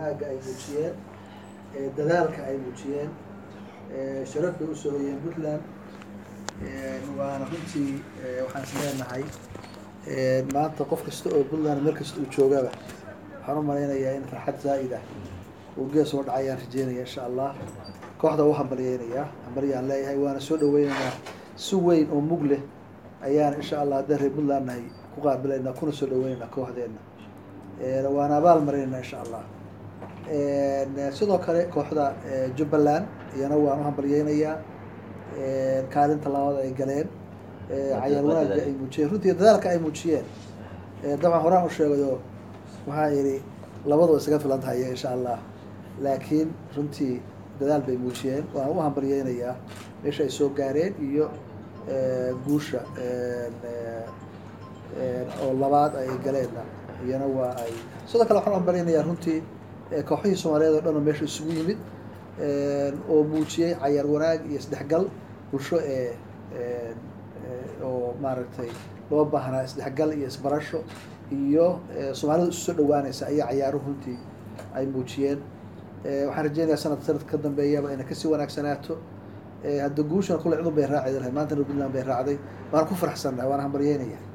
wanaaga ay muujiyeen dadaalka ay muujiyeen sharaf bay usoo hoyeen Puntland waana runtii waxaan isleeyahay maanta qof kasta oo Puntland meel kasta uu joogaba waxaan u maleynayaa in farxad zaa'id ah uu gees u dhacayaan rajeynaya insha Allah kooxda waxaan baryaynaa leeyahay waana soo dhaweynaynaa si weyn oo mug leh ayaan insha Allah reer Puntland ay ku qaabilayna kuna soo dhaweynaynaa kooxdeena waana abaal marinayna insha Allah sidoo kale kooxda Jubbaland iyana waan u hambalyeynayaa kaalinta labaad ay galeen cayaar wanaagga ay muujiyeen runtii dadaalka ay muujiyeen dabcan horaan u sheegayo waxaa yidhi labadaba isaga filan tahay insha Allah laakiin runtii dadaal bay muujiyeen waan u hambalyeynayaa meesha ay soo gaareen iyo guusha oo labaad ay galeenna iyana waa ay sidoo kale waxaan u hambalyeynayaa runtii kooxihii Soomaaliyeed oo dhan oo meesha isugu yimid oo muujiyay cayaar wanaag iyo isdhexgal bulsho oo maaragtay loo baahnaa isdhexgal iyo isbarasho iyo Soomaalida isu soo dhawaanaysa ayaa cayaaruhu runtii ay muujiyeen waxaan rajeynayaa sanad ka dambeeyaba inay kasii wanaagsanaato hadda guushan kule cid bay raacday maanta Puntland bay raacday waan ku faraxsanahay waan hambalyeynayaa